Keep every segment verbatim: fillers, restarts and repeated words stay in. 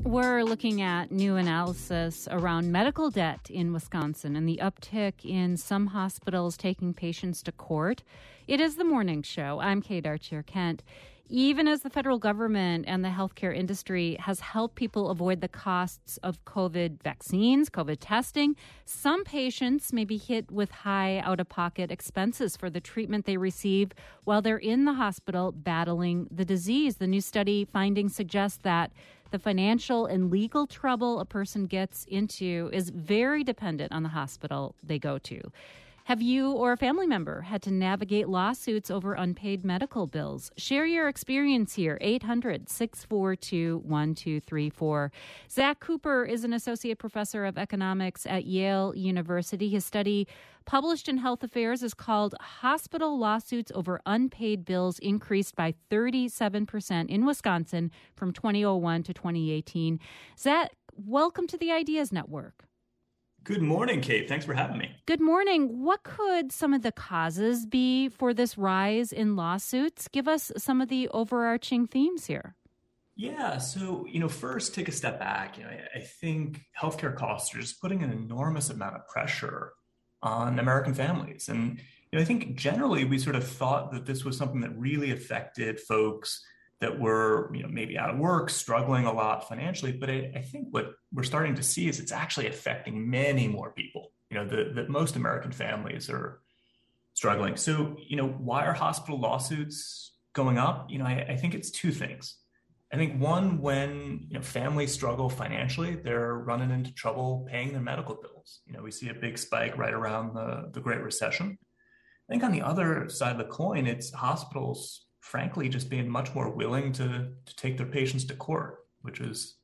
We're looking at new analysis around medical debt in Wisconsin and the uptick in some hospitals taking patients to court. It is the morning show. I'm Kate Archer-Kent. Even as the federal government and the healthcare industry has helped people avoid the costs of COVID vaccines, COVID testing, some patients may be hit with high out-of-pocket expenses for the treatment they receive while they're in the hospital battling the disease. The new study findings suggest that the financial and legal trouble a person gets into is very dependent on the hospital they go to. Have you or a family member had to navigate lawsuits over unpaid medical bills? Share your experience here, eight hundred, six four two, one two three four. Zach Cooper is an associate professor of economics at Yale University. His study, published in Health Affairs, is called Hospital Lawsuits Over Unpaid Bills Increased by thirty-seven percent in Wisconsin from two thousand one to twenty eighteen. Zach, welcome to the Ideas Network. Good morning, Kate. Thanks for having me. Good morning. What could some of the causes be for this rise in lawsuits? Give us some of the overarching themes here. Yeah. So, you know, first, take a step back. You know, I, I think healthcare costs are just putting an enormous amount of pressure on American families. And, you know, I think generally we sort of thought that this was something that really affected folks that were, you know, maybe out of work, struggling a lot financially. But I, I think what we're starting to see is it's actually affecting many more people, you know, that that most American families are struggling. So, you know, why are hospital lawsuits going up? You know, I, I think it's two things. I think one, when, you know, families struggle financially, they're running into trouble paying their medical bills. You know, we see a big spike right around the, the Great Recession. I think on the other side of the coin, it's hospitals frankly, just being much more willing to, to take their patients to court, which is,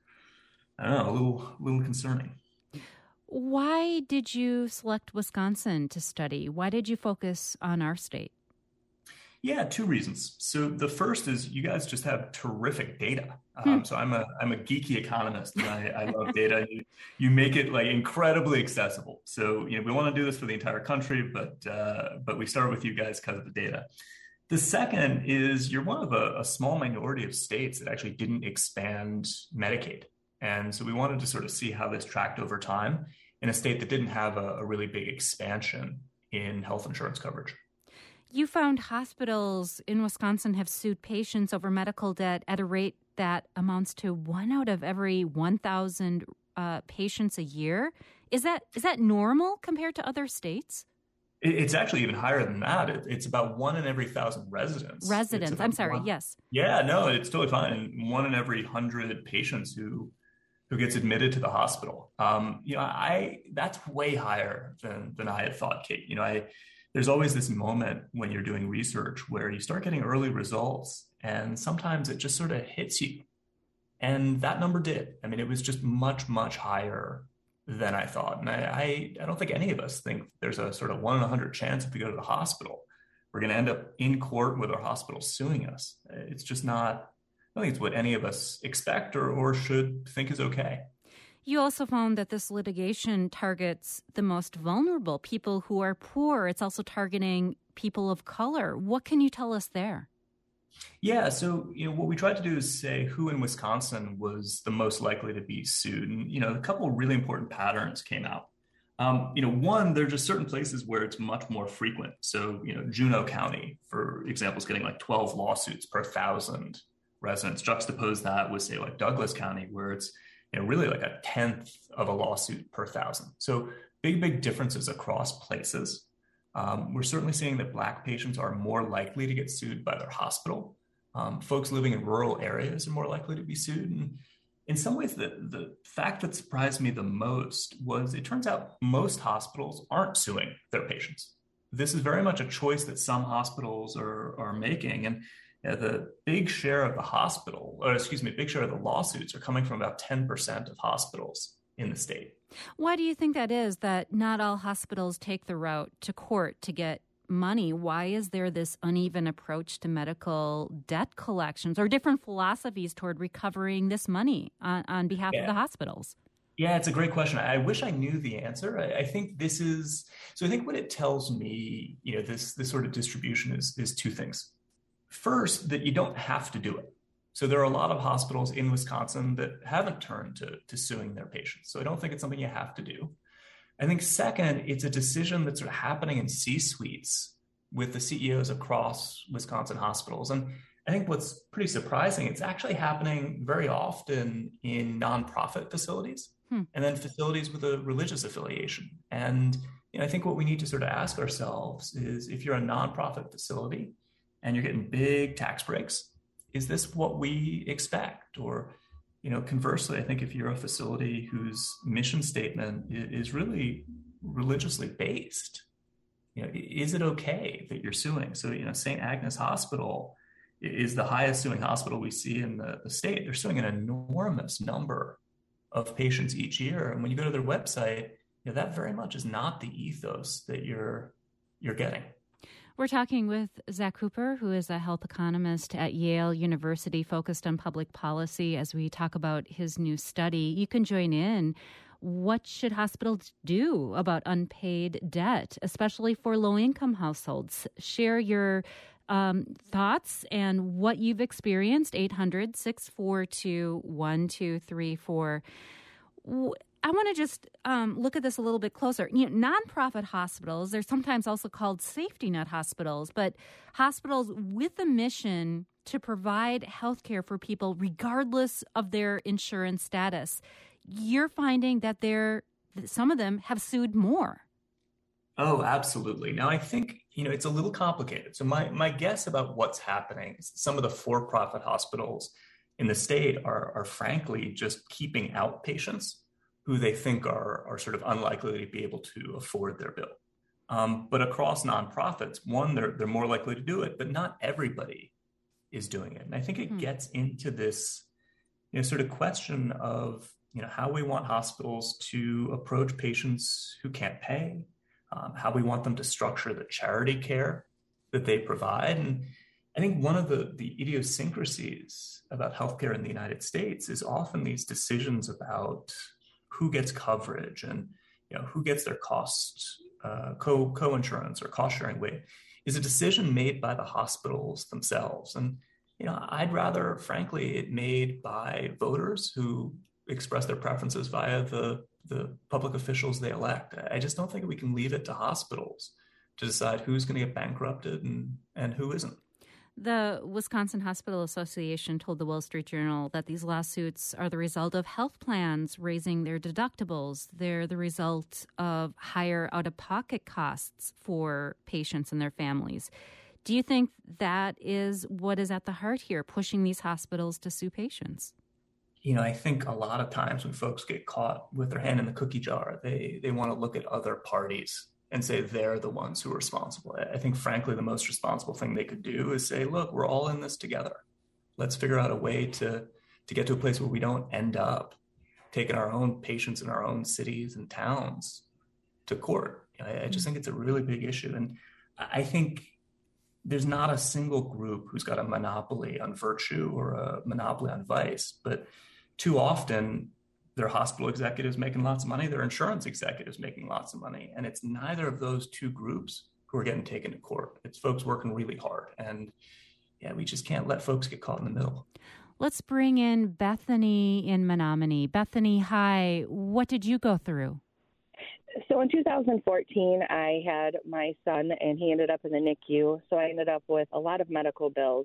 I don't know, a little, little concerning. Why did you select Wisconsin to study? Why did you focus on our state? Yeah, two reasons. So the first is you guys just have terrific data. Hmm. Um, so I'm a I'm a geeky economist, and I, I love data. You, you make it like incredibly accessible. So you know we want to do this for the entire country, but uh, but we start with you guys because of the data. The second is you're one of a, a small minority of states that actually didn't expand Medicaid. And so we wanted to sort of see how this tracked over time in a state that didn't have a, a really big expansion in health insurance coverage. You found hospitals in Wisconsin have sued patients over medical debt at a rate that amounts to one out of every one thousand uh, patients a year. Is that is that normal compared to other states? It's actually even higher than that. It's about one in every thousand residents. Residents. I'm sorry. One, yes. Yeah, no, it's totally fine. And one in every hundred patients who who gets admitted to the hospital. Um, you know, I that's way higher than than I had thought, Kate. You know, I there's always this moment when you're doing research where you start getting early results, and sometimes it just sort of hits you. And that number did. I mean, it was just much, much higher than I thought. And I, I, I don't think any of us think there's a sort of one in a hundred chance if we go to the hospital, we're going to end up in court with our hospital suing us. It's just not, I don't think it's what any of us expect or, or should think is okay. You also found that this litigation targets the most vulnerable, people who are poor. It's also targeting people of color. What can you tell us there? Yeah, so you know what we tried to do is say who in Wisconsin was the most likely to be sued, and you know a couple of really important patterns came out. Um, you know, one, there are just certain places where it's much more frequent. So you know, Juneau County, for example, is getting like twelve lawsuits per thousand residents. Juxtapose that with say like Douglas County, where it's you know really like a tenth of a lawsuit per thousand. So big, big differences across places. Um, we're certainly seeing that Black patients are more likely to get sued by their hospital. Um, folks living in rural areas are more likely to be sued. And in some ways, the, the fact that surprised me the most was it turns out most hospitals aren't suing their patients. This is very much a choice that some hospitals are, are making. And you know, the big share of the hospital, or excuse me, big share of the lawsuits are coming from about ten percent of hospitals in the state. Why do you think that is, that not all hospitals take the route to court to get money? Why is there this uneven approach to medical debt collections or different philosophies toward recovering this money on, on behalf yeah. of the hospitals? Yeah, it's a great question. I wish I knew the answer. I, I think this is, so I think what it tells me, you know, this, this sort of distribution is, is two things. First, that you don't have to do it. So there are a lot of hospitals in Wisconsin that haven't turned to, to suing their patients. So I don't think it's something you have to do. I think second, it's a decision that's sort of happening in C-suites with the C E Os across Wisconsin hospitals. And I think what's pretty surprising, it's actually happening very often in nonprofit facilities hmm. and then facilities with a religious affiliation. And you know, I think what we need to sort of ask ourselves is, if you're a nonprofit facility and you're getting big tax breaks, is this what we expect? Or, you know, conversely, I think if you're a facility whose mission statement is really religiously based, you know, is it okay that you're suing? So, you know, Saint Agnes Hospital is the highest suing hospital we see in the, the state. They're suing an enormous number of patients each year. And when you go to their website, you know, that very much is not the ethos that you're you're getting. We're talking with Zach Cooper, who is a health economist at Yale University focused on public policy, as we talk about his new study. You can join in. What should hospitals do about unpaid debt, especially for low-income households? Share your um, thoughts and what you've experienced. eight hundred, six four two, one two three four. I want to just um, look at this a little bit closer. You know, nonprofit hospitals, they're sometimes also called safety net hospitals, but hospitals with a mission to provide health care for people regardless of their insurance status. You're finding that they're, some of them have sued more. Oh, absolutely. Now, I think, you know, it's a little complicated. So my, my guess about what's happening is some of the for-profit hospitals in the state are, are frankly just keeping out patients who they think are, are sort of unlikely to be able to afford their bill. Um, but across nonprofits, one, they're, they're more likely to do it, but not everybody is doing it. And I think it hmm. gets into this, you know, sort of question of, you know, how we want hospitals to approach patients who can't pay, um, how we want them to structure the charity care that they provide. And I think one of the, the idiosyncrasies about healthcare in the United States is often these decisions about who gets coverage and, you know, who gets their cost, uh, co, co-insurance or cost-sharing weight is a decision made by the hospitals themselves. And, you know, I'd rather, frankly, it made by voters who express their preferences via the, the public officials they elect. I just don't think we can leave it to hospitals to decide who's going to get bankrupted and, and who isn't. The Wisconsin Hospital Association told the Wall Street Journal that these lawsuits are the result of health plans raising their deductibles. They're the result of higher out-of-pocket costs for patients and their families. Do you think that is what is at the heart here, pushing these hospitals to sue patients? You know, I think a lot of times when folks get caught with their hand in the cookie jar, they they want to look at other parties and say they're the ones who are responsible. I think, frankly, the most responsible thing they could do is say, look, we're all in this together. Let's figure out a way to, to get to a place where we don't end up taking our own patients in our own cities and towns to court. I, I just think it's a really big issue. And I think there's not a single group who's got a monopoly on virtue or a monopoly on vice, but too often their hospital executives making lots of money, their insurance executives making lots of money. And it's neither of those two groups who are getting taken to court. It's folks working really hard. And yeah, we just can't let folks get caught in the middle. Let's bring in Bethany in Menominee. Bethany, hi. What did you go through? So in two thousand fourteen, I had my son, and he ended up in the N I C U. So I ended up with a lot of medical bills.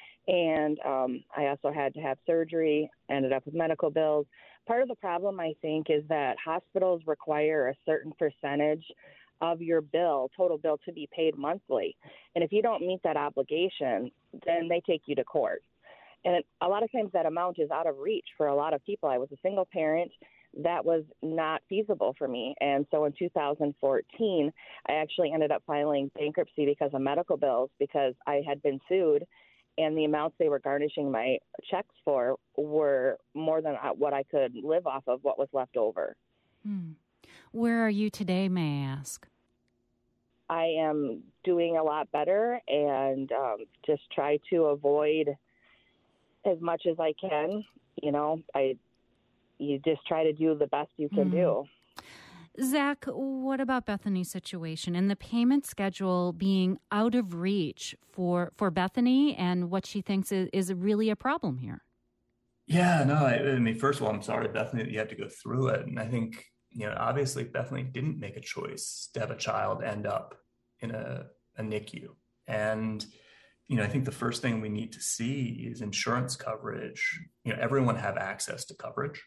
And um, I also had to have surgery, ended up with medical bills. Part of the problem, I think, is that hospitals require a certain percentage of your bill, total bill, to be paid monthly. And if you don't meet that obligation, then they take you to court. And a lot of times that amount is out of reach for a lot of people. I was a single parent. That was not feasible for me. And so in two thousand fourteen, I actually ended up filing bankruptcy because of medical bills, because I had been sued. And the amounts they were garnishing my checks for were more than what I could live off of, what was left over. Hmm. Where are you today, may I ask? I am doing a lot better and um, just try to avoid as much as I can. You know, I you just try to do the best you can mm. do. Zach, what about Bethany's situation and the payment schedule being out of reach for, for Bethany and what she thinks is, is really a problem here? Yeah, no, I, I mean, first of all, I'm sorry, Bethany, that you had to go through it. And I think, you know, obviously Bethany didn't make a choice to have a child end up in a, a N I C U. And, you know, I think the first thing we need to see is insurance coverage. You know, everyone have access to coverage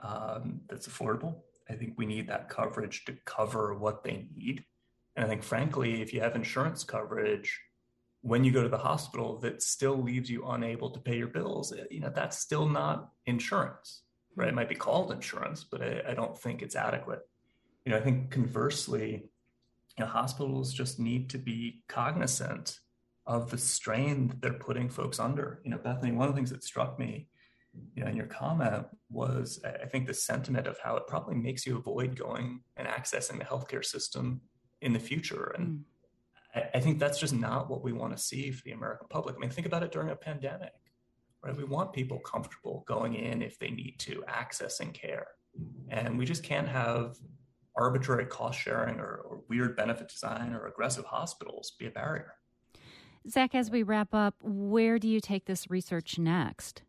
um, that's affordable. I think we need that coverage to cover what they need. And I think, frankly, if you have insurance coverage, when you go to the hospital, that still leaves you unable to pay your bills, you know, that's still not insurance, right? It might be called insurance, but I, I don't think it's adequate. You know, I think conversely, you know, hospitals just need to be cognizant of the strain that they're putting folks under. You know, Bethany, one of the things that struck me, you know, in your comment was, I think, the sentiment of how it probably makes you avoid going and accessing the healthcare system in the future. And mm. I, I think that's just not what we want to see for the American public. I mean, think about it during a pandemic, right? We want people comfortable going in if they need to, accessing care. And we just can't have arbitrary cost sharing or, or weird benefit design or aggressive hospitals be a barrier. Zach, as we wrap up, where do you take this research next?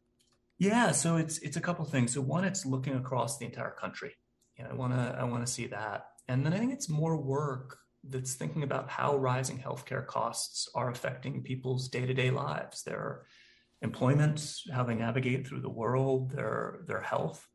Yeah, so it's it's a couple things. So one, it's looking across the entire country. You know, I want to I want to see that, and then I think it's more work that's thinking about how rising healthcare costs are affecting people's day-to-day lives, their employment, how they navigate through the world, their their health,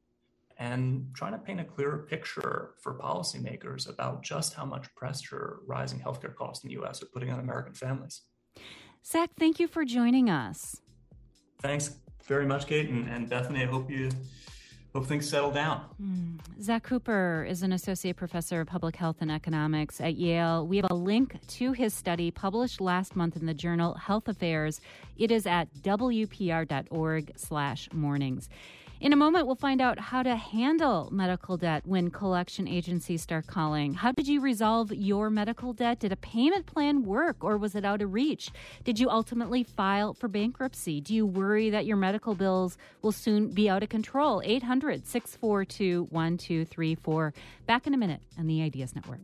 and trying to paint a clearer picture for policymakers about just how much pressure rising healthcare costs in the U S are putting on American families. Zach, thank you for joining us. Thanks very much, Kate, and, and Bethany. I hope you hope things settle down. Mm. Zach Cooper is an associate professor of public health and economics at Yale. We have a link to his study published last month in the journal Health Affairs. It is at W P R dot org slash mornings. In a moment, we'll find out how to handle medical debt when collection agencies start calling. How did you resolve your medical debt? Did a payment plan work, or was it out of reach? Did you ultimately file for bankruptcy? Do you worry that your medical bills will soon be out of control? eight hundred, six four two, one two three four. Back in a minute on the Ideas Network.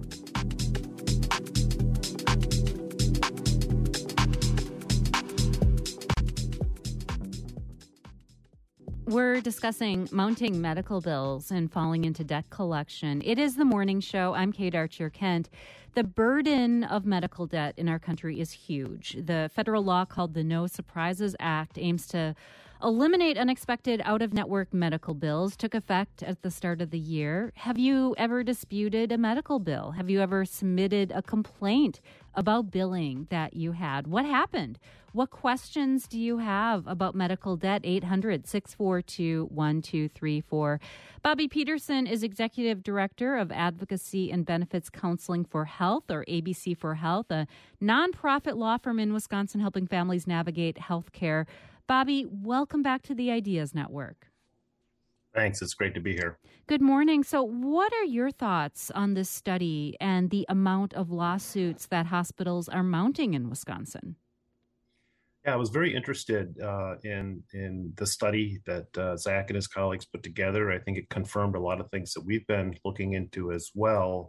We're discussing mounting medical bills and falling into debt collection. It is the morning show. I'm Kate Archer-Kent. The burden of medical debt in our country is huge. The federal law called the No Surprises Act aims to eliminate unexpected out-of-network medical bills, took effect at the start of the year. Have you ever disputed a medical bill? Have you ever submitted a complaint about billing that you had? What happened? What questions do you have about medical debt? eight hundred, six four two, one two three four. Bobby Peterson is Executive Director of Advocacy and Benefits Counseling for Health, or A B C for Health, a nonprofit law firm in Wisconsin helping families navigate health care. Bobby, welcome back to the Ideas Network. Thanks. It's great to be here. Good morning. So what are your thoughts on this study and the amount of lawsuits that hospitals are mounting in Wisconsin? Yeah, I was very interested uh, in in the study that uh, Zach and his colleagues put together. I think it confirmed a lot of things that we've been looking into as well.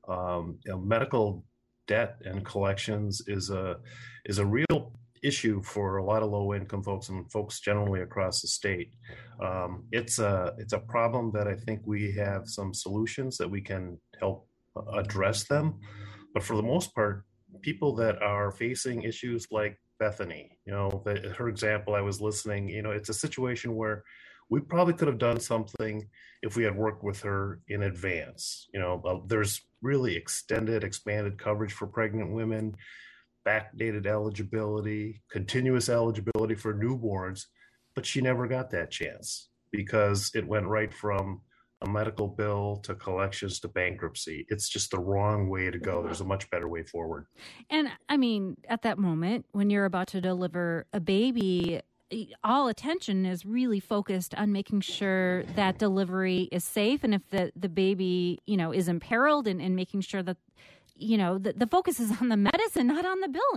Um, you know, medical debt and collections is a is a real issue for a lot of low-income folks and folks generally across the state. Um, it's a it's a problem that I think we have some solutions that we can help address them. But for the most part, people that are facing issues like Bethany, you know, the, her example, I was listening, you know, it's a situation where we probably could have done something if we had worked with her in advance. You know, uh, there's really extended, expanded coverage for pregnant women, backdated eligibility, continuous eligibility for newborns, but she never got that chance because it went right from a medical bill to collections to bankruptcy. It's just the wrong way to go. There's a much better way forward. And I mean, at that moment, when you're about to deliver a baby, all attention is really focused on making sure that delivery is safe. And if the, the baby, you know, is imperiled, and, and making sure that, you know, the, the focus is on the medicine, not on the billing.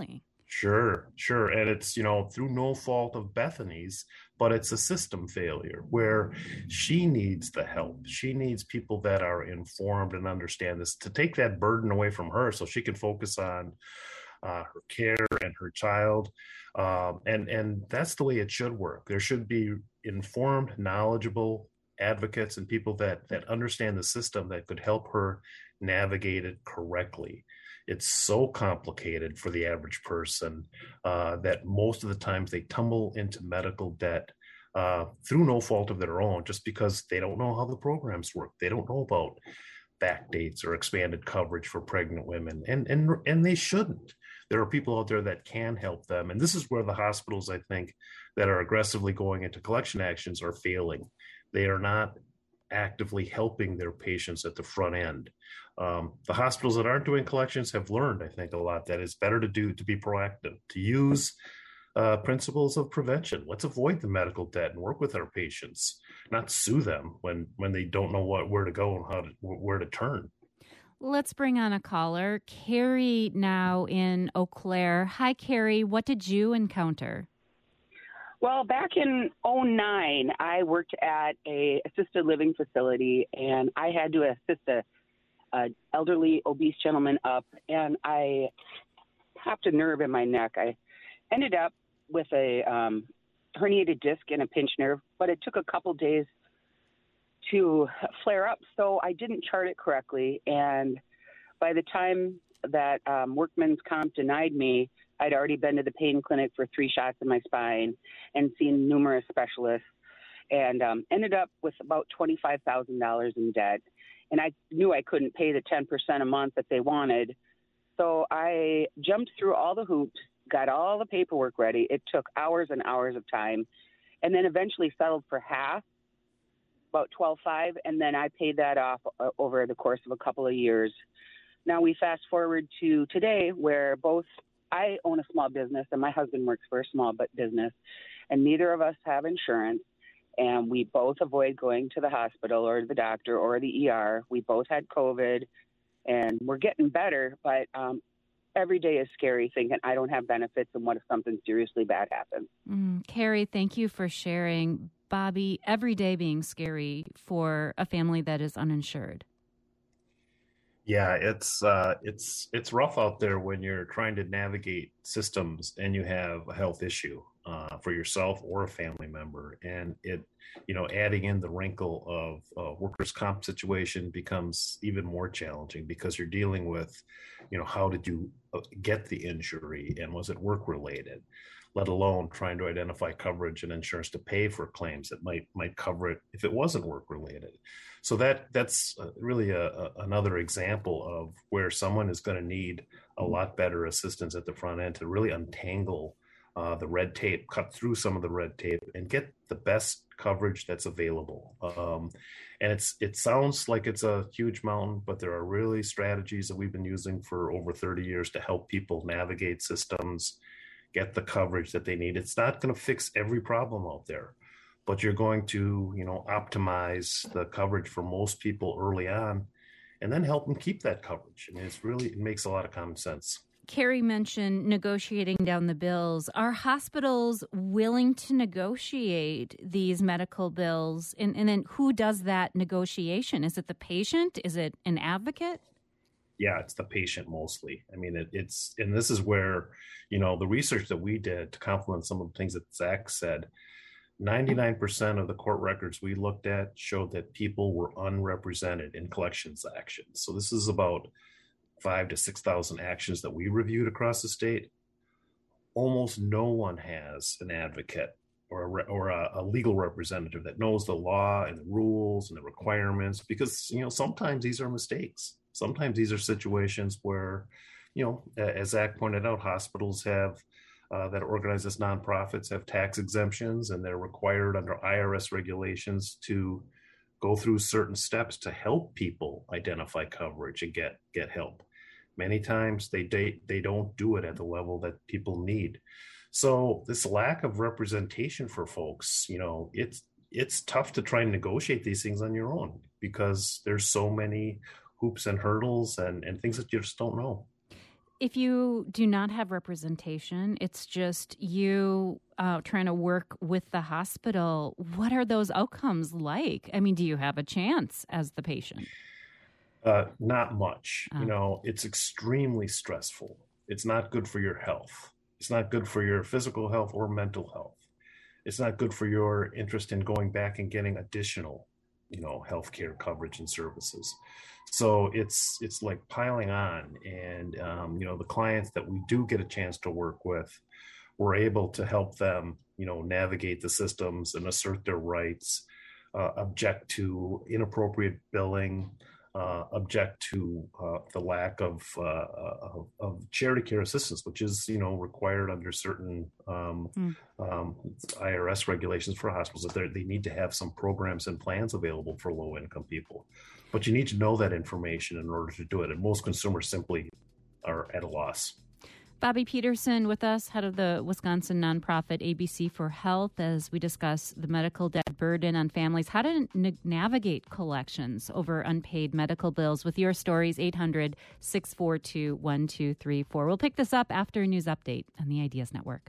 Sure, sure. And it's, you know, through no fault of Bethany's, but it's a system failure where she needs the help. She needs people that are informed and understand this to take that burden away from her so she can focus on uh, her care and her child. Um, and, and that's the way it should work. There should be informed, knowledgeable advocates and people that, that understand the system that could help her navigate it correctly. It's so complicated for the average person uh, that most of the times they tumble into medical debt uh, through no fault of their own, just because they don't know how the programs work. They don't know about back dates or expanded coverage for pregnant women, and and and they shouldn't. There are people out there that can help them, and this is where the hospitals, I think, that are aggressively going into collection actions are failing. They are not actively helping their patients at the front end. Um, the hospitals that aren't doing collections have learned, I think, a lot that it's better to do to be proactive, to use uh, principles of prevention. Let's avoid the medical debt and work with our patients, not sue them when when they don't know what where to go and how to where to turn. Let's bring on a caller, Carrie, now in Eau Claire. Hi, Carrie. What did you encounter? Well, back in oh nine, I worked at a assisted living facility, and I had to assist a, a elderly, obese gentleman up, and I popped a nerve in my neck. I ended up with a um, herniated disc and a pinched nerve, but it took a couple days to flare up, so I didn't chart it correctly, and by the time that um, Workman's Comp denied me, I'd already been to the pain clinic for three shots in my spine and seen numerous specialists, and um, ended up with about twenty-five thousand dollars in debt. And I knew I couldn't pay the ten percent a month that they wanted. So I jumped through all the hoops, got all the paperwork ready. It took hours and hours of time, and then eventually settled for half, about twelve thousand five hundred dollars, and then I paid that off uh, over the course of a couple of years. Now we fast forward to today, where both I own a small business and my husband works for a small business, and neither of us have insurance, and we both avoid going to the hospital or the doctor or the E R. We both had COVID, and we're getting better, but um, every day is scary thinking I don't have benefits, and what if something seriously bad happens? Mm, Carrie, thank you for sharing. Bobby, every day being scary for a family that is uninsured. Yeah, it's uh, it's it's rough out there when you're trying to navigate systems and you have a health issue uh, for yourself or a family member, and it, you know, adding in the wrinkle of uh, workers' comp situation becomes even more challenging because you're dealing with, you know, how did you get the injury and was it work related, let alone trying to identify coverage and insurance to pay for claims that might might cover it if it wasn't work related. So that that's really a, a, another example of where someone is going to need a lot better assistance at the front end to really untangle uh, the red tape, cut through some of the red tape, and get the best coverage that's available. Um, and it's it sounds like it's a huge mountain, but there are really strategies that we've been using for over thirty years to help people navigate systems, get the coverage that they need. It's not going to fix every problem out there, but you're going to, you know, optimize the coverage for most people early on and then help them keep that coverage. I mean, it's really, it makes a lot of common sense. Carrie mentioned negotiating down the bills. Are hospitals willing to negotiate these medical bills? And, and then who does that negotiation? Is it the patient? Is it an advocate? Yeah, it's the patient mostly. I mean, it, it's, and this is where, you know, the research that we did to complement some of the things that Zach said, ninety-nine percent of the court records we looked at showed that people were unrepresented in collections actions. So this is about five to six thousand actions that we reviewed across the state. Almost no one has an advocate or a, or a, a legal representative that knows the law and the rules and the requirements, because, you know, sometimes these are mistakes. Sometimes these are situations where, you know, as Zach pointed out, hospitals have uh, that are organized as nonprofits have tax exemptions, and they're required under I R S regulations to go through certain steps to help people identify coverage and get get help. Many times they they, they don't do it at the level that people need. So this lack of representation for folks, you know, it's it's tough to try and negotiate these things on your own because there's so many hoops and hurdles and, and things that you just don't know. if you do not have representation, it's just you uh, trying to work with the hospital, what are those outcomes like? I mean, do you have a chance as the patient? Uh, not much. Oh. You know, it's extremely stressful. It's not good for your health. It's not good for your physical health or mental health. It's not good for your interest in going back and getting additional, you know, healthcare coverage and services. So it's it's like piling on. And, um, you know, the clients that we do get a chance to work with, we're able to help them, you know, navigate the systems and assert their rights, uh, object to inappropriate billing, uh, object to uh, the lack of, uh, of of charity care assistance, which is, you know, required under certain um, mm. um, I R S regulations for hospitals, that they need to have some programs and plans available for low income people. But you need to know that information in order to do it. And most consumers simply are at a loss. Bobby Peterson with us, head of the Wisconsin nonprofit A B C for Health, as we discuss the medical debt burden on families, how to n- navigate collections over unpaid medical bills. With your stories, eight hundred, six four two, one two three four. We'll pick this up after a news update on the Ideas Network.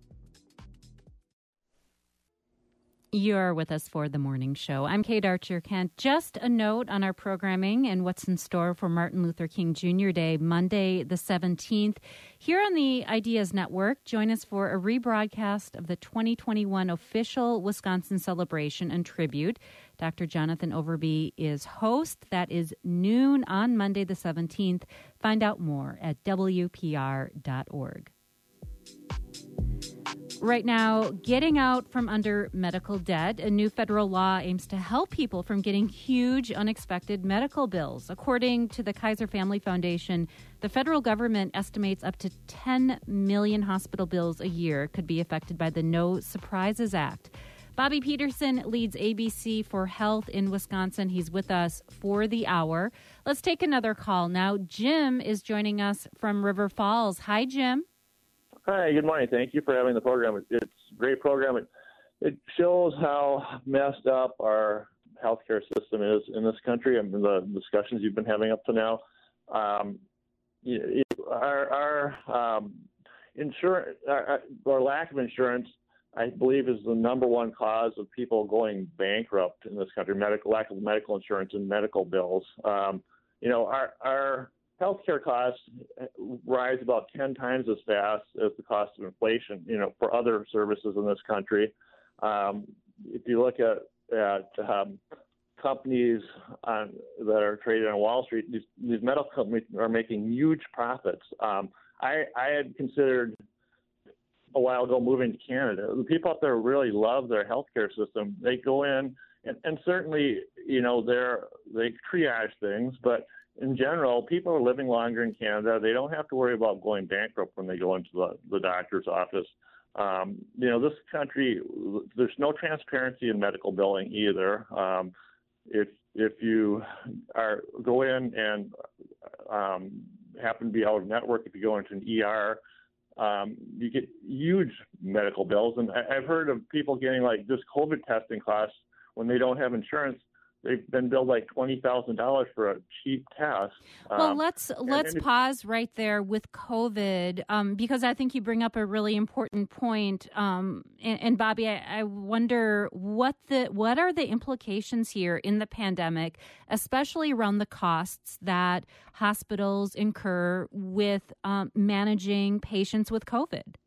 You're with us for the morning show. I'm Kate Archer-Kent. Just a note on our programming and what's in store for Martin Luther King Junior Day, Monday the seventeenth. Here on the Ideas Network, join us for a rebroadcast of the twenty twenty-one official Wisconsin celebration and tribute. Doctor Jonathan Overby is host. That is noon on Monday the seventeenth. Find out more at W P R dot org. Right now, getting out from under medical debt, a new federal law aims to help people from getting huge, unexpected medical bills. According to the Kaiser Family Foundation, the federal government estimates up to ten million hospital bills a year could be affected by the No Surprises Act. Bobby Peterson leads A B C for Health in Wisconsin. He's with us for the hour. Let's take another call now. Jim is joining us from River Falls. Hi, Jim. Hi, good morning. Thank you for having the program. It's a great program. It, it shows how messed up our healthcare system is in this country and the discussions you've been having up to now. Um, you, our our um, insurance, our, our lack of insurance, I believe, is the number one cause of people going bankrupt in this country. Medical lack of medical insurance and medical bills. Um, you know, our our healthcare costs rise about ten times as fast as the cost of inflation, you know, for other services in this country. Um, if you look at, at um, companies on, that are traded on Wall Street, these, these medical companies are making huge profits. Um, I, I had considered a while ago moving to Canada. The people out there really love their healthcare system. They go in, and, and certainly, you know, they're, they triage things, but in general, people are living longer in Canada. They don't have to worry about going bankrupt when they go into the, the doctor's office. Um, you know, this country, there's no transparency in medical billing either. Um, if if you are go in and um, happen to be out of network, if you go into an E R, um, you get huge medical bills. And I, I've heard of people getting like just COVID testing costs when they don't have insurance. They've been billed like twenty thousand dollars for a cheap test. Well, um, let's let's and, and pause right there with COVID, um, because I think you bring up a really important point. Um, and, and Bobby, I, I wonder what the what are the implications here in the pandemic, especially around the costs that hospitals incur with um, managing patients with COVID.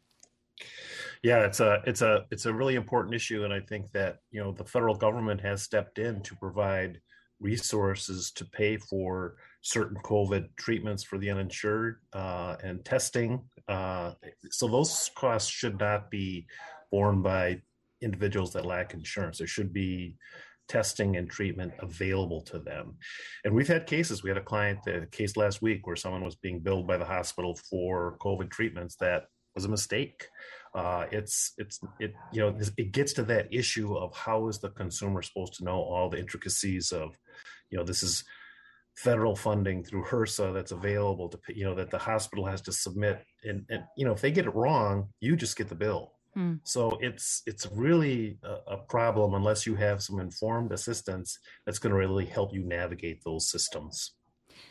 Yeah, it's a it's a it's a really important issue, and I think that, you know, the federal government has stepped in to provide resources to pay for certain COVID treatments for the uninsured uh, and testing. Uh, so those costs should not be borne by individuals that lack insurance. There should be testing and treatment available to them. And we've had cases. We had a client, a case last week where someone was being billed by the hospital for COVID treatments that was a mistake. Uh, it's, it's, it, you know, it gets to that issue of how is the consumer supposed to know all the intricacies of, you know, this is federal funding through HRSA that's available to, you know, that the hospital has to submit. And, and you know, if they get it wrong, you just get the bill. Hmm. So it's, it's really a, a problem unless you have some informed assistance that's going to really help you navigate those systems.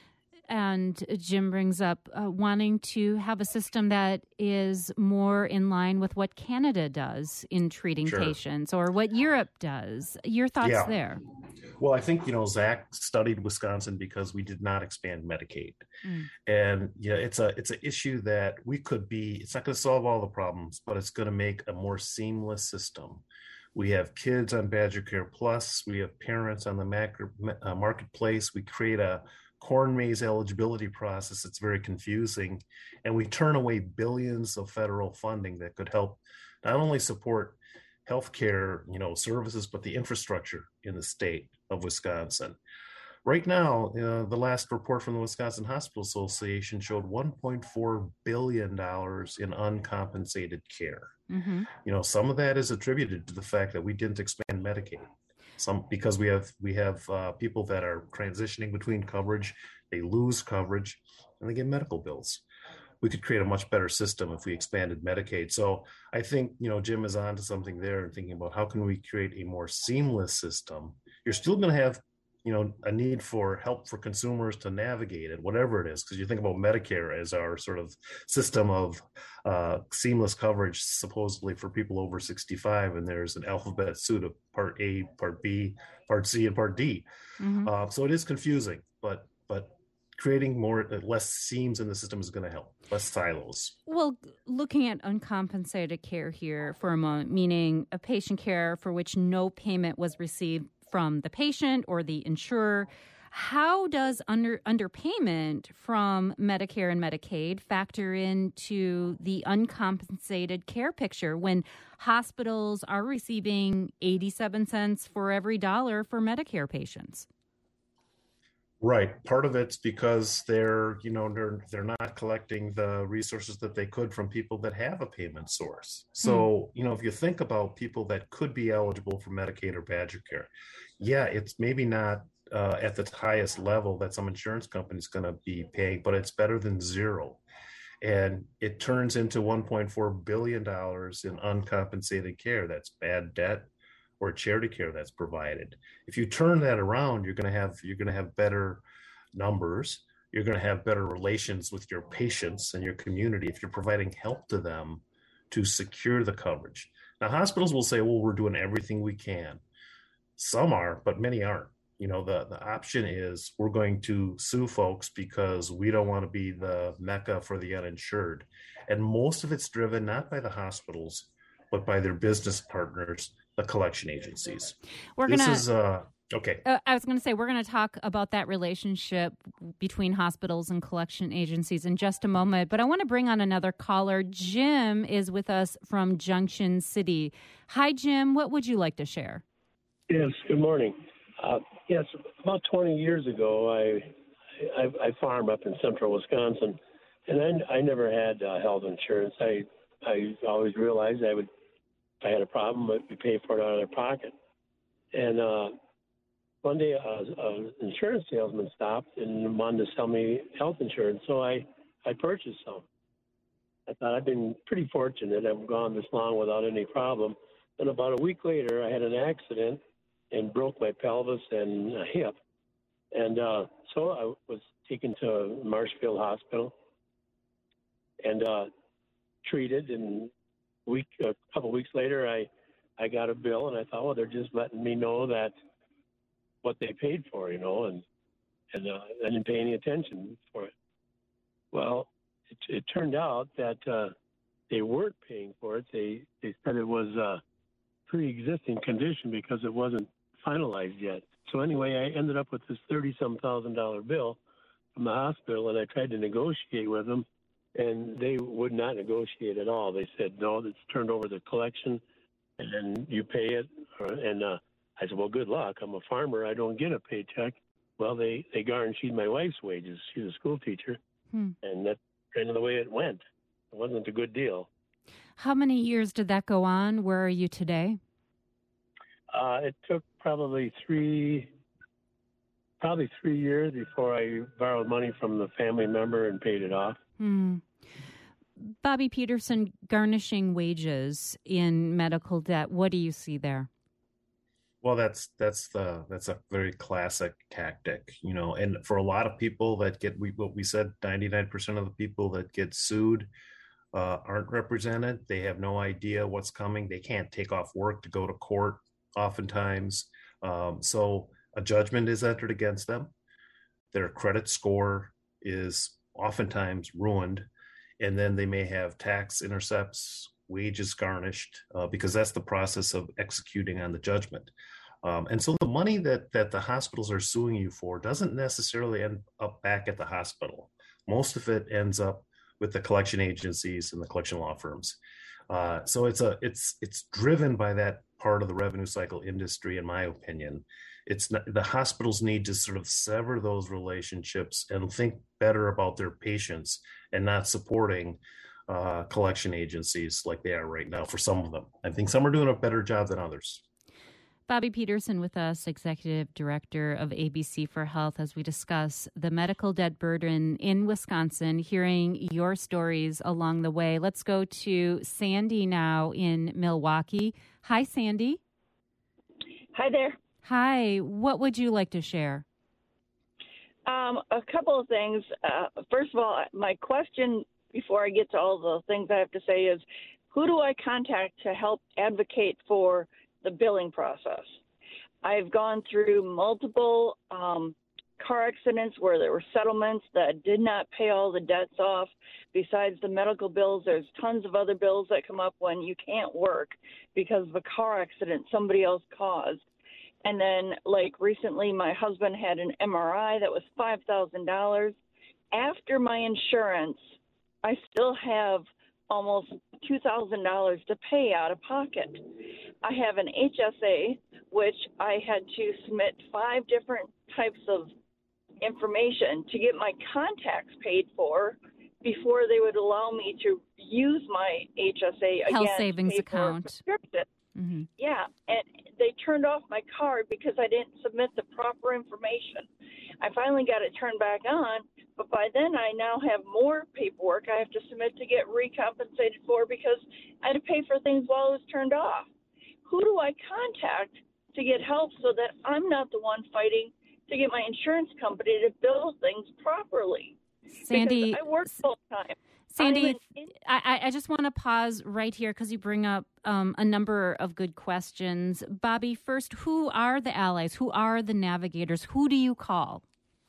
And Jim brings up uh, wanting to have a system that is more in line with what Canada does in treating Sure. patients or what Europe does. Your thoughts Yeah. there? Well, I think, you know, Zach studied Wisconsin because we did not expand Medicaid. Mm. And yeah, it's a it's an issue that we could be, it's not going to solve all the problems, but it's going to make a more seamless system. We have kids on Badger Care Plus. We have parents on the macro, uh, marketplace. We create a corn maze eligibility process. It's very confusing. And we turn away billions of federal funding that could help not only support healthcare, you know, services, but the infrastructure in the state of Wisconsin. Right now, uh, the last report from the Wisconsin Hospital Association showed one point four billion dollars in uncompensated care. Mm-hmm. You know, some of that is attributed to the fact that we didn't expand Medicaid. Some because we have we have uh, people that are transitioning between coverage, they lose coverage, and they get medical bills. We could create a much better system if we expanded Medicaid. So I think, you know, Jim is on to something there and thinking about how can we create a more seamless system. You're still going to have, you know, a need for help for consumers to navigate it, whatever it is, because you think about Medicare as our sort of system of uh, seamless coverage, supposedly for people over sixty-five, and there's an alphabet soup of Part A, Part B, Part C, and Part D. Mm-hmm. Uh, so it is confusing, but but creating more less seams in the system is going to help, less silos. Well, looking at uncompensated care here for a moment, meaning a patient care for which no payment was received from the patient or the insurer, how does under underpayment from Medicare and Medicaid factor into the uncompensated care picture when hospitals are receiving eighty-seven cents for every dollar for Medicare patients? Right. Part of it's because they're, you know, they're they're not collecting the resources that they could from people that have a payment source. So, hmm. you know, if you think about people that could be eligible for Medicaid or Badger Care, yeah, it's maybe not uh, at the highest level that some insurance company is going to be paying, but it's better than zero. And it turns into one point four billion dollars in uncompensated care. That's bad debt or charity care that's provided. If you turn that around, you're going to have you're going to have better numbers. You're going to have better relations with your patients and your community if you're providing help to them to secure the coverage. Now, hospitals will say, well, we're doing everything we can. Some are, but many aren't. You know, the, the option is we're going to sue folks because we don't want to be the mecca for the uninsured. And most of it's driven not by the hospitals, but by their business partners, the collection agencies. We're this gonna, is uh, okay. Uh, I was going to say we're going to talk about that relationship between hospitals and collection agencies in just a moment. But I want to bring on another caller. Jim is with us from Junction City. Hi, Jim. What would you like to share? Yes. Good morning. Uh, yes, about twenty years ago, I, I I farm up in central Wisconsin, and I, I never had uh, health insurance. I I always realized I would. If I had a problem, but we pay for it out of their pocket. And uh, one day, uh, an insurance salesman stopped and wanted to sell me health insurance, so I, I purchased some. I thought I've been pretty fortunate. I've gone this long without any problem. And about a week later, I had an accident and broke my pelvis and a hip. And uh, so I was taken to Marshfield Hospital and uh, treated, and week a couple of weeks later I I got a bill, and I thought, well, they're just letting me know that what they paid for, you know, and and uh, I didn't pay any attention for it. Well, it, it turned out that uh, they weren't paying for it. They they said it was a pre-existing condition because it wasn't finalized yet. So anyway, I ended up with this thirty-some thousand dollar bill from the hospital, and I tried to negotiate with them. And they would not negotiate at all. They said, no, it's turned over to collection, and then you pay it. And uh, I said, well, good luck. I'm a farmer. I don't get a paycheck. Well, they, they guaranteed my wife's wages. She's a school teacher, hmm. and that's kind of the way it went. It wasn't a good deal. How many years did that go on? Where are you today? Uh, it took probably three, probably three years before I borrowed money from the family member and paid it off. Hmm. Bobby Peterson, garnishing wages in medical debt, what do you see there? Well, that's that's the that's a very classic tactic, you know. And for a lot of people that get we what we said, ninety-nine percent of the people that get sued uh, aren't represented. They have no idea what's coming. They can't take off work to go to court. Oftentimes, um, so a judgment is entered against them. Their credit score is oftentimes ruined, and then they may have tax intercepts, wages garnished, uh, because that's the process of executing on the judgment. Um, and so the money that that the hospitals are suing you for doesn't necessarily end up back at the hospital. Most of it ends up with the collection agencies and the collection law firms. Uh, so it's a it's it's driven by that part of the revenue cycle industry, in my opinion. It's not, the hospitals need to sort of sever those relationships and think better about their patients and not supporting uh, collection agencies like they are right now for some of them. I think some are doing a better job than others. Bobby Peterson with us, Executive Director of A B C for Health, as we discuss the medical debt burden in Wisconsin, hearing your stories along the way. Let's go to Sandy now in Milwaukee. Hi, Sandy. Hi there. Hi. What would you like to share? Um, a couple of things. Uh, first of all, my question before I get to all the things I have to say is, who do I contact to help advocate for the billing process? I've gone through multiple um, car accidents where there were settlements that did not pay all the debts off. Besides the medical bills, there's tons of other bills that come up when you can't work because of a car accident somebody else caused. And then, like recently, my husband had an M R I that was five thousand dollars. After my insurance, I still have almost two thousand dollars to pay out of pocket. I have an H S A, which I had to submit five different types of information to get my contacts paid for before they would allow me to use my H S A again. Health savings account. Mm-hmm. Yeah, and they turned off my card because I didn't submit the proper information. I finally got it turned back on, but by then I now have more paperwork I have to submit to get recompensated for because I had to pay for things while it was turned off. Who do I contact to get help so that I'm not the one fighting to get my insurance company to bill things properly? Sandy, because I work full time. Sandy, I, I just want to pause right here because you bring up um, a number of good questions. Bobby, first, who are the allies? Who are the navigators? Who do you call?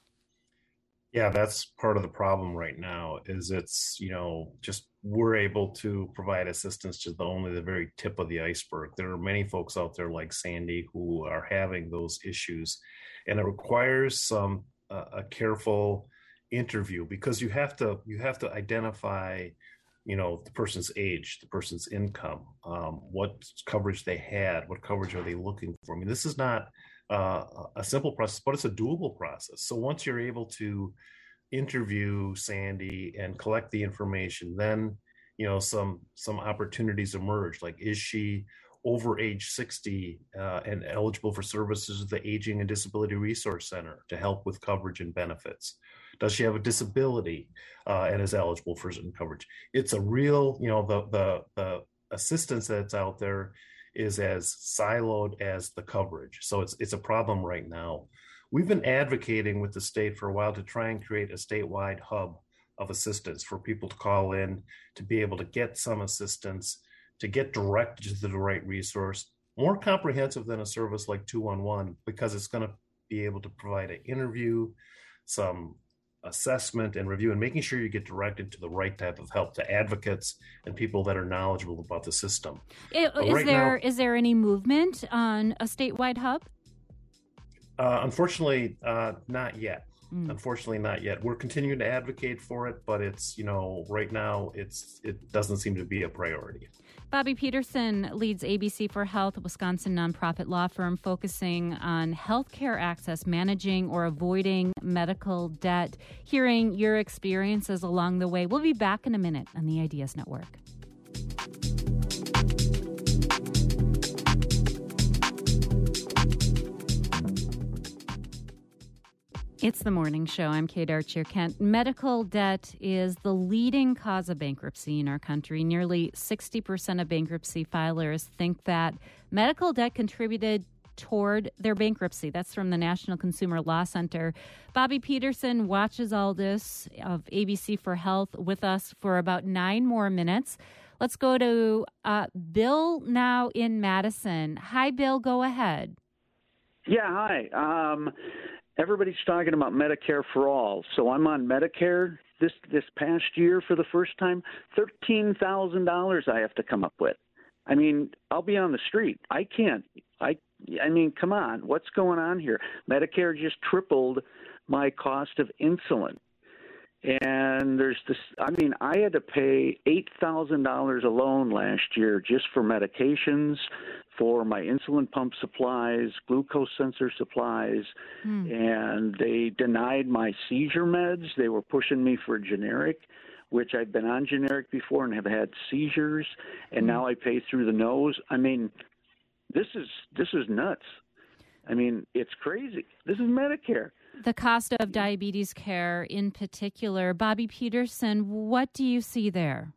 Yeah, that's part of the problem right now is it's, you know, just we're able to provide assistance to the only the very tip of the iceberg. There are many folks out there like Sandy who are having those issues, and it requires some uh, a careful interview because you have to you have to identify, you know, the person's age, the person's income, um, what coverage they had, what coverage are they looking for. I mean, this is not uh, a simple process, but it's a doable process. So once you're able to interview Sandy and collect the information, then, you know, some some opportunities emerge. Like, is she over age sixty uh, and eligible for services of the Aging and Disability Resource Center to help with coverage and benefits? Does she have a disability uh, and is eligible for certain coverage? It's a real, you know, the, the the assistance that's out there is as siloed as the coverage. So it's it's a problem right now. We've been advocating with the state for a while to try and create a statewide hub of assistance for people to call in, to be able to get some assistance, to get directed to the right resource, more comprehensive than a service like two one one, because it's going to be able to provide an interview, some assessment and review, and making sure you get directed to the right type of help, to advocates and people that are knowledgeable about the system. It, is right there now, is there any movement on a statewide hub? Uh, unfortunately, uh, not yet. Mm. Unfortunately, not yet. We're continuing to advocate for it, but it's, you know, right now it's it doesn't seem to be a priority. Bobby Peterson leads A B C for Health, a Wisconsin nonprofit law firm focusing on healthcare access, managing or avoiding medical debt. Hearing your experiences along the way. We'll be back in a minute on the Ideas Network. It's the morning show. I'm Kate Archer-Kent. Medical debt is the leading cause of bankruptcy in our country. Nearly sixty percent of bankruptcy filers think that medical debt contributed toward their bankruptcy. That's from the National Consumer Law Center. Bobby Peterson watches all this of A B C for Health with us for about nine more minutes. Let's go to uh, Bill now in Madison. Hi, Bill. Go ahead. Yeah, hi. Um, everybody's talking about Medicare for all. So I'm on Medicare this this past year for the first time. thirteen thousand dollars I have to come up with. I mean, I'll be on the street. I can't. I, I mean, come on. What's going on here? Medicare just tripled my cost of insulin. And there's this, I mean, I had to pay eight thousand dollars alone last year just for medications, for my insulin pump supplies, glucose sensor supplies, mm. and they denied my seizure meds. They were pushing me for generic, which I've been on generic before and have had seizures, and mm. now I pay through the nose. I mean, this is this is nuts. I mean, it's crazy. This is Medicare. The cost of diabetes care in particular. Bobby Peterson, what do you see there?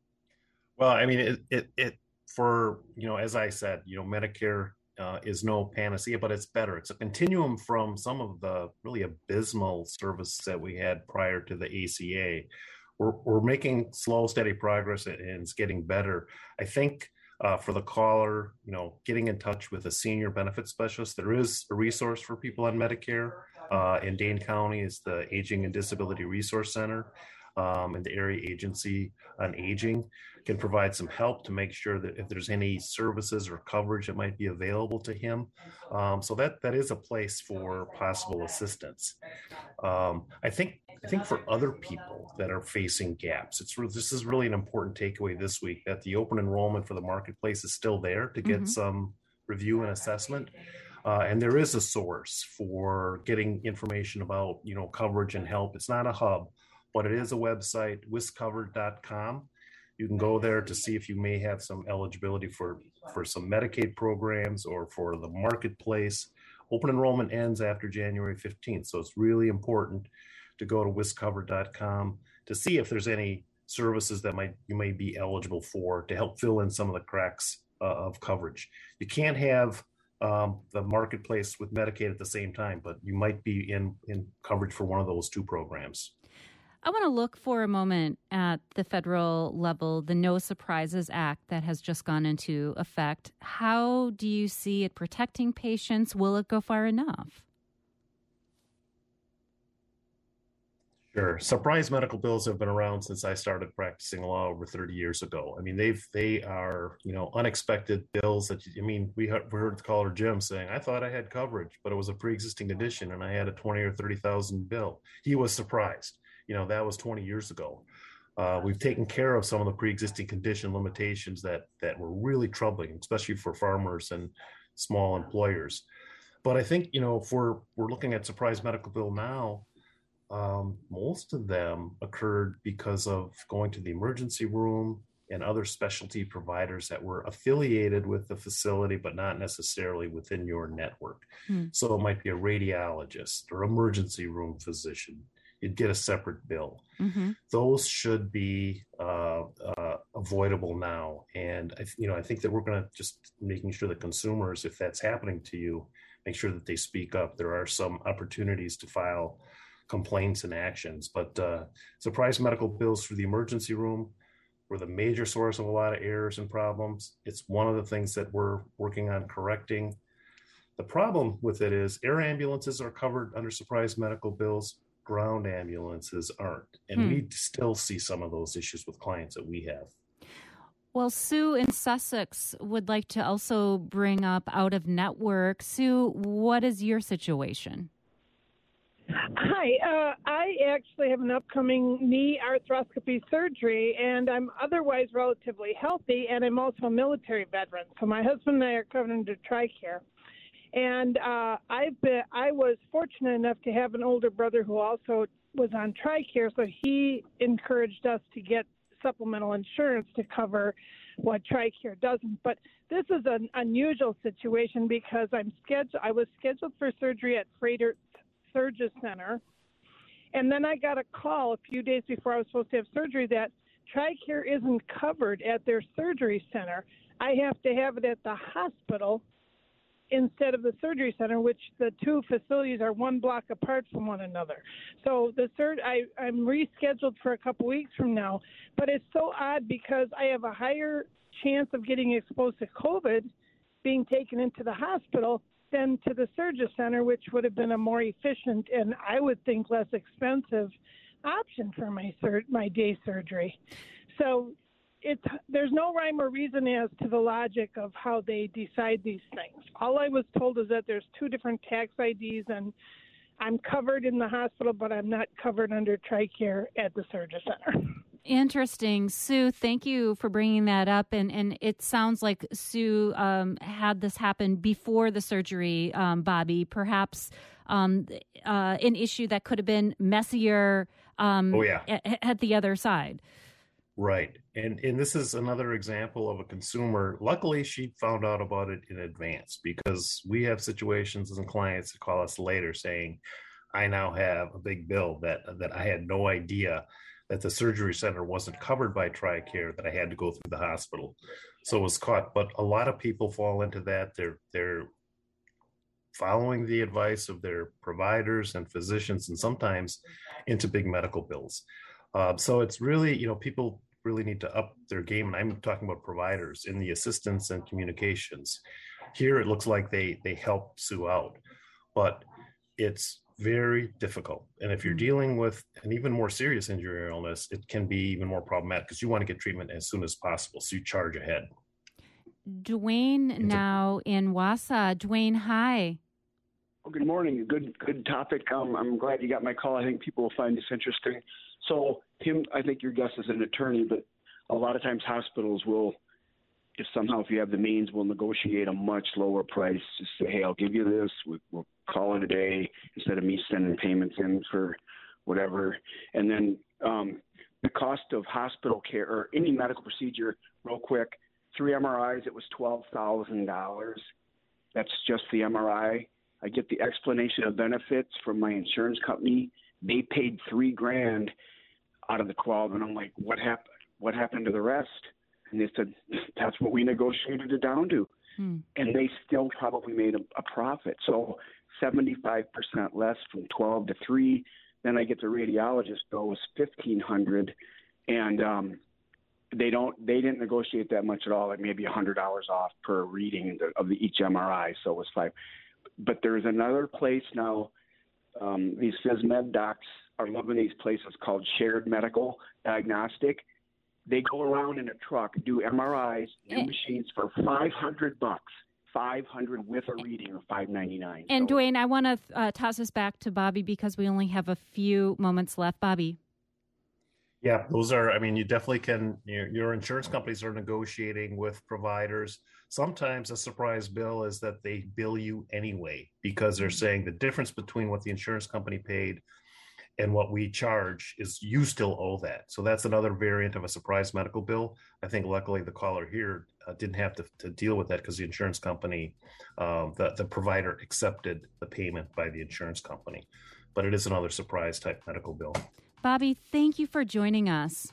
Well, I mean, it, it, it for, you know, as I said, you know, Medicare uh, is no panacea, but it's better. It's a continuum from some of the really abysmal services that we had prior to the A C A. We're, we're making slow, steady progress, and it's getting better. I think Uh, for the caller, you know, getting in touch with a senior benefits specialist. There is a resource for people on Medicare. Uh, in Dane County is the Aging and Disability Resource Center, um, and the Area Agency on Aging can provide some help to make sure that if there's any services or coverage that might be available to him. Um, so that that is a place for possible assistance. Um, I think I think for other people that are facing gaps, it's this is really an important takeaway this week, that the open enrollment for the marketplace is still there to get mm-hmm. some review and assessment. Uh, and there is a source for getting information about, you know, coverage and help. It's not a hub, but it is a website, wiscovered dot com. You can go there to see if you may have some eligibility for, for some Medicaid programs or for the marketplace. Open enrollment ends after January fifteenth, so it's really important to go to wiscovered dot com to see if there's any services that might you may be eligible for to help fill in some of the cracks uh, of coverage. You can't have um, the marketplace with Medicaid at the same time, but you might be in, in coverage for one of those two programs. I want to look for a moment at the federal level, the No Surprises Act that has just gone into effect. How do you see it protecting patients? Will it go far enough? Sure. Surprise medical bills have been around since I started practicing law over thirty years ago. I mean, they've they are, you know, unexpected bills that, I mean, we heard, we heard the caller Jim saying, I thought I had coverage, but it was a pre-existing condition and I had a twenty or thirty thousand bill. He was surprised. You know, that was twenty years ago. Uh, we've taken care of some of the pre-existing condition limitations that that were really troubling, especially for farmers and small employers. But I think, you know, if we're, we're looking at surprise medical bill now, Um, most of them occurred because of going to the emergency room and other specialty providers that were affiliated with the facility, but not necessarily within your network. Hmm. So it might be a radiologist or emergency room physician. You'd get a separate bill. Mm-hmm. Those should be uh, uh, avoidable now. And, I, you know, I think that we're going to just making sure that consumers, if that's happening to you, make sure that they speak up. There are some opportunities to file complaints and actions, but uh, surprise medical bills through the emergency room were the major source of a lot of errors and problems. It's one of the things that we're working on correcting. The problem with it is air ambulances are covered under surprise medical bills, ground ambulances aren't. And hmm. we still see some of those issues with clients that we have. Well, Sue in Sussex would like to also bring up out of network. Sue, what is your situation? Hi, uh, I actually have an upcoming knee arthroscopy surgery, and I'm otherwise relatively healthy, and I'm also a military veteran. So my husband and I are covered under TRICARE. And uh, I've been, I was fortunate enough to have an older brother who also was on TRICARE, so he encouraged us to get supplemental insurance to cover what TRICARE doesn't. But this is an unusual situation because I'm scheduled. I was scheduled for surgery at Freighter Surgery Center, and then I got a call a few days before I was supposed to have surgery that TRICARE isn't covered at their surgery center. I have to have it at the hospital, instead of the surgery center, which the two facilities are one block apart from one another. So the third, I, I'm rescheduled for a couple weeks from now, but it's so odd because I have a higher chance of getting exposed to COVID being taken into the hospital than to the surgery center, which would have been a more efficient and I would think less expensive option for my sur- my day surgery. So it's there's no rhyme or reason as to the logic of how they decide these things. All I was told is that there's two different tax I Ds and I'm covered in the hospital, but I'm not covered under TRICARE at the surgery center. Interesting. Sue, thank you for bringing that up. And, and it sounds like Sue um, had this happen before the surgery, um, Bobby, perhaps um, uh, an issue that could have been messier um, oh, yeah. at, at the other side. Right. And and this is another example of a consumer. Luckily, she found out about it in advance because we have situations and clients that call us later saying, I now have a big bill that that I had no idea that the surgery center wasn't covered by TRICARE, that I had to go through the hospital. So it was caught. But a lot of people fall into that. They're they're following the advice of their providers and physicians and sometimes into big medical bills. Uh, so it's really, you know, people really need to up their game. And I'm talking about providers in the assistance and communications. Here, it looks like they they help Sue out, but it's very difficult. And if you're dealing with an even more serious injury or illness, it can be even more problematic because you want to get treatment as soon as possible. So you charge ahead. Dwayne It's now a- in Wausau. Dwayne, hi. Oh, good morning. Good, good topic. Um, I'm glad you got my call. I think people will find this interesting. So, Tim, I think your guess is an attorney, but a lot of times hospitals will, if somehow if you have the means, will negotiate a much lower price. Just say, hey, I'll give you this. We, we'll call it a day instead of me sending payments in for whatever. And then um, the cost of hospital care or any medical procedure, real quick, three M R Is, it was twelve thousand dollars. That's just the M R I. I get the explanation of benefits from my insurance company. They paid three grand out of the twelve, and I'm like, what happened? What happened to the rest? And they said, that's what we negotiated it down to. Hmm. And they still probably made a, a profit. So seventy-five percent less from twelve to three. Then I get the radiologist bill was fifteen hundred, and um, they don't they didn't negotiate that much at all. Like maybe a hundred dollars off per reading of the each M R I. So it was five. But there's another place now. Um, these phys med docs are loving these places called Shared Medical Diagnostic. They go around in a truck, do M R Is, new machines for five hundred bucks. five hundred with a reading or five ninety-nine. And so, Dwayne, I want to uh, toss this back to Bobby because we only have a few moments left. Bobby. Yeah, those are, I mean, you definitely can, your, your insurance companies are negotiating with providers. Sometimes a surprise bill is that they bill you anyway because they're saying the difference between what the insurance company paid and what we charge is you still owe that. So that's another variant of a surprise medical bill. I think luckily the caller here uh, didn't have to, to deal with that because the insurance company, um, the, the provider accepted the payment by the insurance company. But it is another surprise type medical bill. Bobby, thank you for joining us.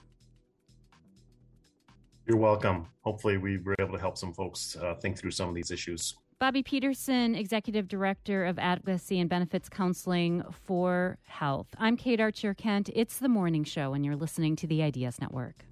You're welcome. Hopefully we were able to help some folks uh, think through some of these issues. Bobby Peterson, Executive Director of Advocacy and Benefits Counseling for Health. I'm Kate Archer Kent. It's the morning show, and you're listening to the Ideas Network.